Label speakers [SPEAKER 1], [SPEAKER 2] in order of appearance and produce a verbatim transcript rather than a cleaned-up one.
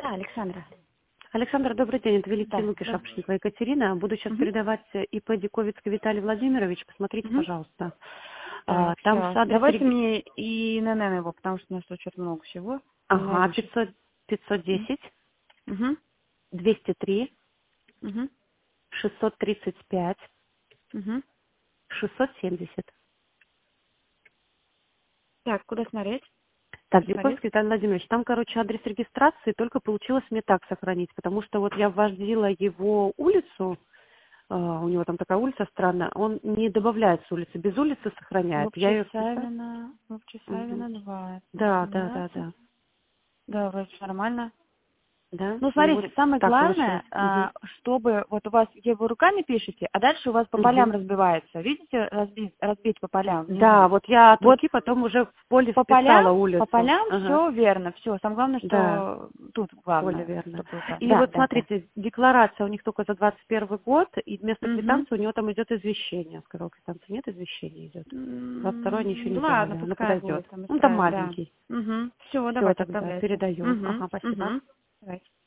[SPEAKER 1] Да, Александра.
[SPEAKER 2] Александр, добрый день. Это Валентина
[SPEAKER 1] Да,
[SPEAKER 2] Луки,
[SPEAKER 1] да.
[SPEAKER 2] Шапошникова Екатерина. Буду сейчас
[SPEAKER 1] Угу.
[SPEAKER 2] передавать ИП Диковицкий Виталий Владимирович. Посмотрите,
[SPEAKER 1] Угу.
[SPEAKER 2] пожалуйста. А,
[SPEAKER 1] Так,
[SPEAKER 2] Там с
[SPEAKER 1] сейчас.
[SPEAKER 2] адрес
[SPEAKER 1] Давайте
[SPEAKER 2] реги-
[SPEAKER 1] мне и ИНН его, потому что у нас тут что-то много всего. Не
[SPEAKER 2] Ага,
[SPEAKER 1] найду сейчас.
[SPEAKER 2] пятьсот, пятьсот десять,
[SPEAKER 1] Угу.
[SPEAKER 2] двести три,
[SPEAKER 1] Угу.
[SPEAKER 2] шестьсот тридцать пять,
[SPEAKER 1] Угу.
[SPEAKER 2] шестьсот семьдесят.
[SPEAKER 1] Так, куда смотреть?
[SPEAKER 2] Так,
[SPEAKER 1] Посмотреть.
[SPEAKER 2] Диковицкий Виталий Владимирович, там, короче, адрес регистрации, только получилось мне так сохранить, потому что вот я вводила его улицу, а, у него там такая улица странная, он не добавляет с улицы, без улицы сохраняет. Я ее вписала.
[SPEAKER 1] Лобче-Савина,
[SPEAKER 2] Мгм.
[SPEAKER 1] Лобче-Савина два,
[SPEAKER 2] Да, да, да,
[SPEAKER 1] восемнадцать.
[SPEAKER 2] да.
[SPEAKER 1] Да, вроде всё нормально.
[SPEAKER 2] Да?
[SPEAKER 1] Ну,
[SPEAKER 2] Ну вот
[SPEAKER 1] смотрите, самое
[SPEAKER 2] так получилось.
[SPEAKER 1] главное,
[SPEAKER 2] Мгм.
[SPEAKER 1] а, чтобы вот у вас, где вы руками пишете, а дальше у вас по полям
[SPEAKER 2] Мгм.
[SPEAKER 1] разбивается. Видите, разбить, разбить по полям
[SPEAKER 2] Да,
[SPEAKER 1] внизу.
[SPEAKER 2] вот я от
[SPEAKER 1] Вот
[SPEAKER 2] руки потом уже в поле
[SPEAKER 1] по
[SPEAKER 2] вписала
[SPEAKER 1] полям, по
[SPEAKER 2] улицу.
[SPEAKER 1] полям
[SPEAKER 2] Ага.
[SPEAKER 1] все верно, все. Самое главное,
[SPEAKER 2] Да,
[SPEAKER 1] что тут
[SPEAKER 2] поле
[SPEAKER 1] главное,
[SPEAKER 2] верно.
[SPEAKER 1] чтобы было правильно.
[SPEAKER 2] И
[SPEAKER 1] Да,
[SPEAKER 2] вот
[SPEAKER 1] да, да.
[SPEAKER 2] смотрите, декларация у них только за двадцать первый год, и вместо
[SPEAKER 1] Угу.
[SPEAKER 2] квитанции у него там идет извещение. Сказал, квитанции нет, извещения идет. двадцать второй они еще не
[SPEAKER 1] Ладно,
[SPEAKER 2] делали, оно
[SPEAKER 1] пускай
[SPEAKER 2] подойдет.
[SPEAKER 1] будет, там
[SPEAKER 2] Он там
[SPEAKER 1] исправим, да.
[SPEAKER 2] маленький.
[SPEAKER 1] Угу. Все,
[SPEAKER 2] Все,
[SPEAKER 1] давайте,
[SPEAKER 2] тогда
[SPEAKER 1] отправляйте.
[SPEAKER 2] передаю.
[SPEAKER 1] Угу.
[SPEAKER 2] Ага, спасибо.
[SPEAKER 1] Угу. Давайте.